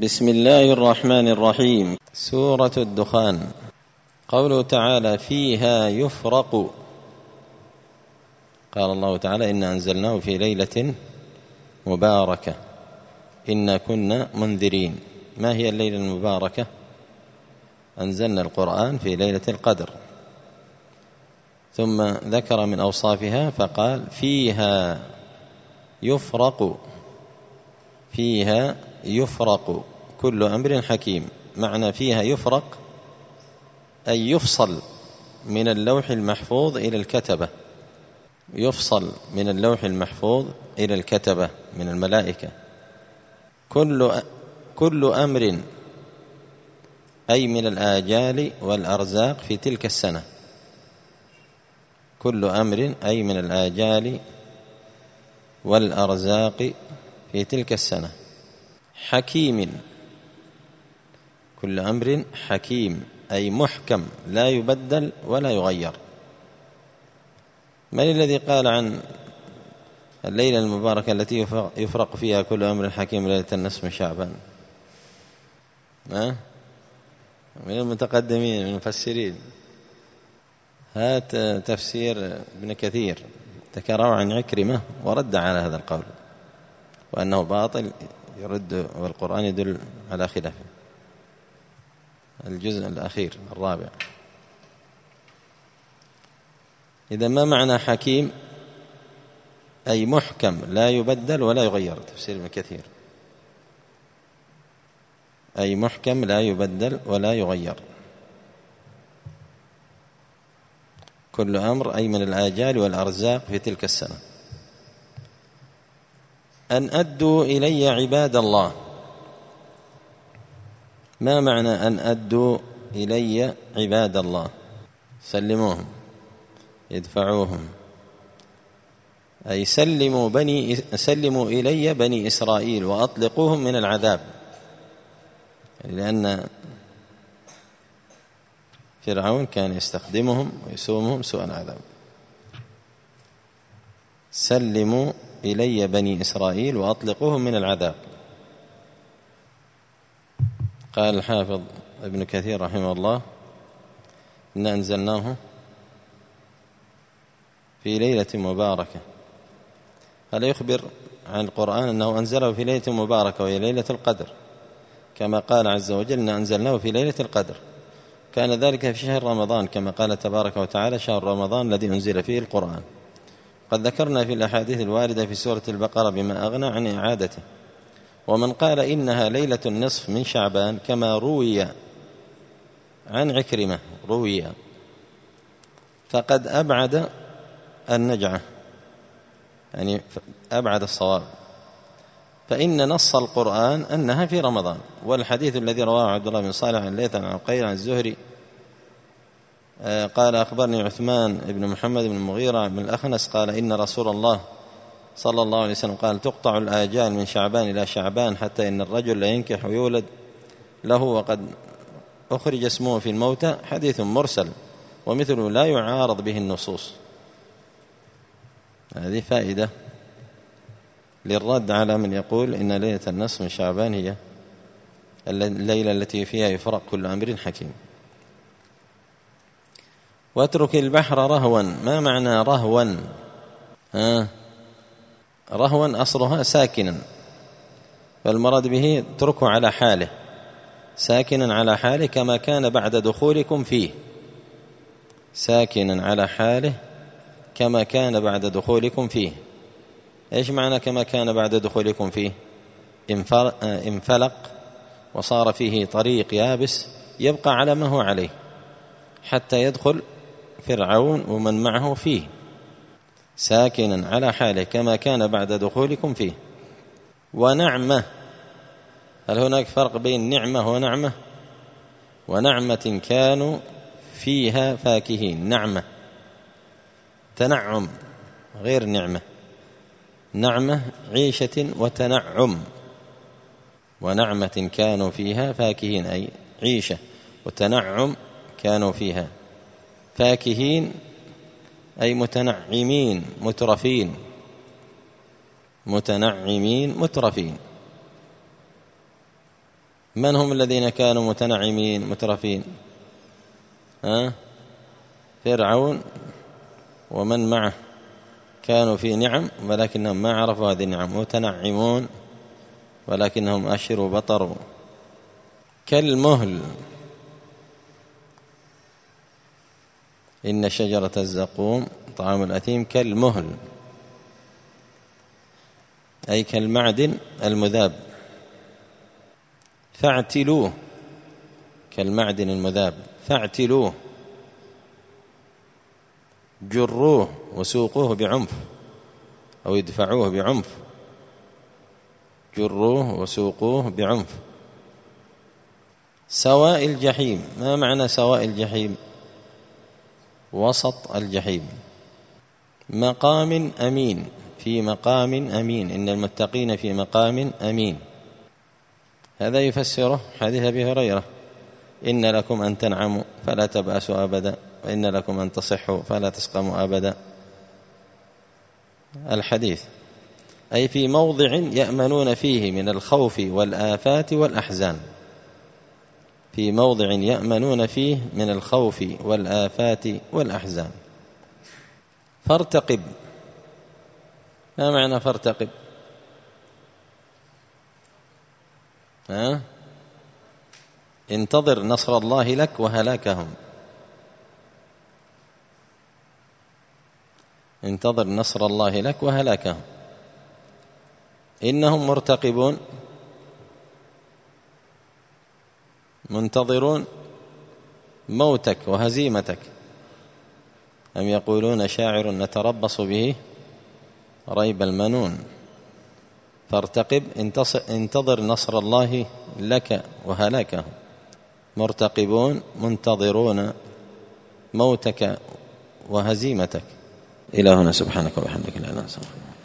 بسم الله الرحمن الرحيم. سورة الدخان. قوله تعالى: فيها يفرق. قال الله تعالى: إنا أنزلناه في ليلة مباركة إنا كنا منذرين. ما هي الليلة المباركة؟ أنزلنا القرآن في ليلة القدر، ثم ذكر من أوصافها فقال: فيها يفرق. فيها يفرق كل أمر حكيم. معنى فيها يفرق أي يفصل من اللوح المحفوظ إلى الكتبة، يفصل من اللوح المحفوظ إلى الكتبة من الملائكة. كل أمر أي من الآجال والأرزاق في تلك السنة. كل أمر أي من الآجال والأرزاق في تلك السنة. حكيم، كل أمر حكيم أي محكم لا يبدل ولا يغير. من الذي قال عن الليلة المباركة التي يفرق فيها كل أمر حكيم ليلة النصف من شعبان؟ من المتقدمين من المفسرين. هات تفسير ابن كثير ذكره عن عكرمة ورد على هذا القول وأنه باطل، يرد والقرآن يدل على خلافه. الجزء الأخير الرابع. إذا ما معنى حكيم؟ أي محكم لا يبدل ولا يغير. تفسير ابن كثير أي محكم لا يبدل ولا يغير. كل أمر أي من الآجال والأرزاق في تلك السنة. أن أدوا إلي عباد الله. ما معنى أن أدوا إلي عباد الله؟ سلموهم، يدفعوهم، أي سلموا إلي بني إسرائيل وأطلقوهم من العذاب، لأن فرعون كان يستخدمهم ويسومهم سوء العذاب. سلموا إلي بني إسرائيل وأطلقوهم من العذاب. قال الحافظ ابن كثير رحمه الله: إن أنزلناه في ليلة مباركة. هذا يخبر عن القرآن أنه أنزله في ليلة مباركة وهي ليلة القدر، كما قال عز وجل: إن أنزلناه في ليلة القدر. كان ذلك في شهر رمضان، كما قال تبارك وتعالى: شهر رمضان الذي أنزل فيه القرآن. قد ذكرنا في الأحاديث الواردة في سورة البقرة بما أغنى عن إعادته. ومن قال إنها ليلة النصف من شعبان كما روي عن عكرمة فقد أبعد النجعة، يعني أبعد الصواب. فإن نص القرآن أنها في رمضان. والحديث الذي رواه عبد الله بن صالح عن ليث عن عقيل عن الزهري قال: أخبرني عثمان بن محمد بن المغيرة بن الأخنس قال: إن رسول الله صلى الله عليه وسلم قال: تقطع الآجال من شعبان إلى شعبان حتى إن الرجل لا ينكح ويولد له وقد أخرج اسمه في الموتى. حديث مرسل ومثله لا يعارض به النصوص. هذه فائدة للرد على من يقول إن ليلة النصف من شعبان هي الليلة التي فيها يفرق كل أمر حكيم. واترك البحر رهوا. ما معنى رهوا؟ رهوا أصلها ساكنا، فالمراد به اتركه على حاله، ساكنا على حاله كما كان بعد دخولكم فيه. ساكنا على حاله كما كان بعد دخولكم فيه. إيش معنى كما كان بعد دخولكم فيه؟ انفلق وصار فيه طريق يابس يبقى على ما هو عليه حتى يدخل فرعون ومن معه فيه. ساكنا على حاله كما كان بعد دخولكم فيه. ونعمة. هل هناك فرق بين نعمة ونعمة؟ ونعمة كانوا فيها فاكهين. نعمة تنعم غير نعمة. نعمة عيشة وتنعم. ونعمة كانوا فيها فاكهين أي عيشة، وتنعم كانوا فيها. فاكهين أي متنعمين مترفين. متنعمين مترفين. من هم الذين كانوا متنعمين مترفين؟ فرعون ومن معه كانوا في نعم ولكنهم ما عرفوا هذه النعم، متنعمون ولكنهم أشروا بطروا. كالمهل، إن شجرة الزقوم طعام الأثيم كالمهل، أي كالمعدن المذاب. فاعتلوه، كالمعدن المذاب فاعتلوه، جروه وسوقوه بعنف أو يدفعوه بعنف، جروه وسوقوه بعنف. سواء الجحيم، ما معنى سواء الجحيم؟ وسط الجحيم. مقام أمين، في مقام أمين، إن المتقين في مقام أمين. هذا يفسره حديث أبي هريرة: إن لكم أن تنعموا فلا تبأسوا أبدا، وإن لكم أن تصحوا فلا تسقموا أبدا. الحديث أي في موضع يأمنون فيه من الخوف والآفات والأحزان، في موضع يأمنون فيه من الخوف والآفات والأحزان. فارتقب، ما معنى فارتقب؟ انتظر نصر الله لك وهلاكهم، انتظر نصر الله لك وهلاكهم. إنهم مرتقبون، منتظرون موتك وهزيمتك. أم يقولون شاعر نتربص به ريب المنون. فارتقب، انتظر نصر الله لك وهلاكهم. مرتقبون منتظرون موتك وهزيمتك. إلى هنا، سبحانك وبحمدك لا إله إلا أنت.